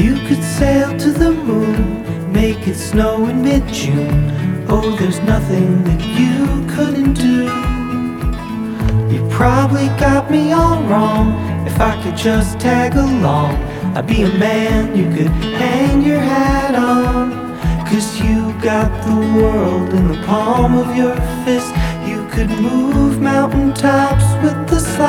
You could sail to the moon, make it snow in mid-June. Oh, there's nothing that you couldn't do. You probably got me all wrong. If I could just tag along, I'd be a man you could hang your hat on. 'Cause you got the world in the palm of your fist. You could move mountaintops with the slide.